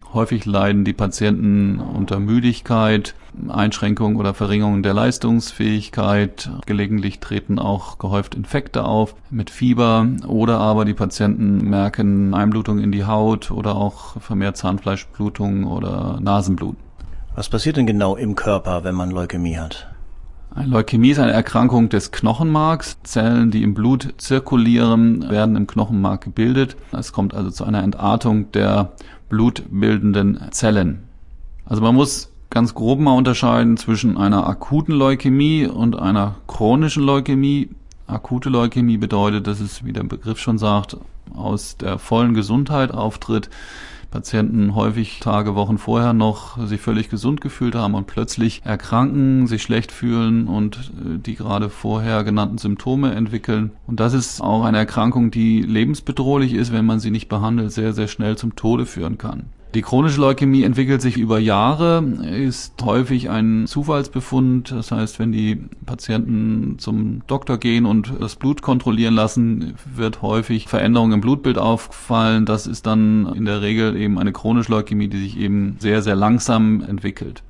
Häufig leiden die Patienten unter Müdigkeit, Einschränkung oder Verringerung der Leistungsfähigkeit. Gelegentlich treten auch gehäuft Infekte auf mit Fieber oder aber die Patienten merken Einblutung in die Haut oder auch vermehrt Zahnfleischblutung oder Nasenblut. Was passiert denn genau im Körper, wenn man Leukämie hat? Eine Leukämie ist eine Erkrankung des Knochenmarks. Zellen, die im Blut zirkulieren, werden im Knochenmark gebildet. Es kommt also zu einer Entartung der blutbildenden Zellen. Also man muss ganz grob mal unterscheiden zwischen einer akuten Leukämie und einer chronischen Leukämie. Akute Leukämie bedeutet, dass es, wie der Begriff schon sagt, aus der vollen Gesundheit auftritt. Patienten häufig Tage, Wochen vorher noch sich völlig gesund gefühlt haben und plötzlich erkranken, sich schlecht fühlen und die gerade vorher genannten Symptome entwickeln. Und das ist auch eine Erkrankung, die lebensbedrohlich ist, wenn man sie nicht behandelt, sehr, sehr schnell zum Tode führen kann. Die chronische Leukämie entwickelt sich über Jahre, ist häufig ein Zufallsbefund. Das heißt, wenn die Patienten zum Doktor gehen und das Blut kontrollieren lassen, wird häufig Veränderung im Blutbild auffallen. Das ist dann in der Regel eben eine chronische Leukämie, die sich eben sehr, sehr langsam entwickelt.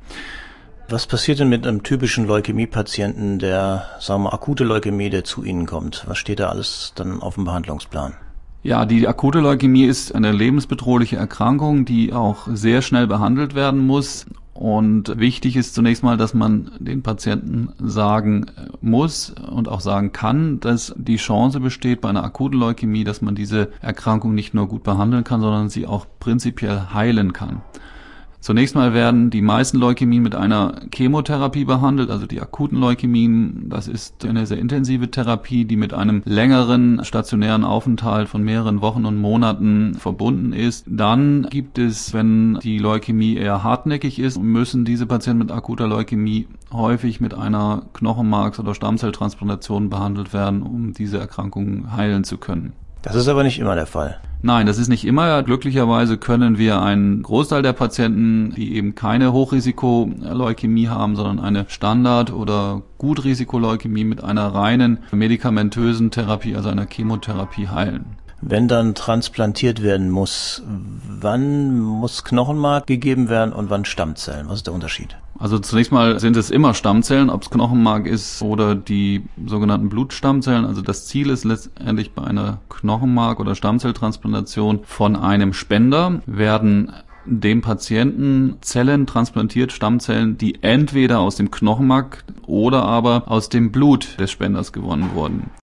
Was passiert denn mit einem typischen Leukämie-Patienten, der, sagen wir, akute Leukämie, der zu Ihnen kommt? Was steht da alles dann auf dem Behandlungsplan? Ja, die akute Leukämie ist eine lebensbedrohliche Erkrankung, die auch sehr schnell behandelt werden muss. Und wichtig ist zunächst mal, dass man den Patienten sagen muss und auch sagen kann, dass die Chance besteht bei einer akuten Leukämie, dass man diese Erkrankung nicht nur gut behandeln kann, sondern sie auch prinzipiell heilen kann. Zunächst mal werden die meisten Leukämien mit einer Chemotherapie behandelt, also die akuten Leukämien. Das ist eine sehr intensive Therapie, die mit einem längeren stationären Aufenthalt von mehreren Wochen und Monaten verbunden ist. Dann gibt es, wenn die Leukämie eher hartnäckig ist, müssen diese Patienten mit akuter Leukämie häufig mit einer Knochenmarks- oder Stammzelltransplantation behandelt werden, um diese Erkrankung heilen zu können. Das ist aber nicht immer der Fall. Nein, das ist nicht immer. Glücklicherweise können wir einen Großteil der Patienten, die eben keine Hochrisiko-Leukämie haben, sondern eine Standard- oder Gutrisikoleukämie mit einer reinen medikamentösen Therapie, also einer Chemotherapie, heilen. Wenn dann transplantiert werden muss, wann muss Knochenmark gegeben werden und wann Stammzellen? Was ist der Unterschied? Also zunächst mal sind es immer Stammzellen, ob es Knochenmark ist oder die sogenannten Blutstammzellen. Also das Ziel ist letztendlich bei einer Knochenmark- oder Stammzelltransplantation von einem Spender werden dem Patienten Zellen transplantiert, Stammzellen, die entweder aus dem Knochenmark oder aber aus dem Blut des Spenders gewonnen wurden.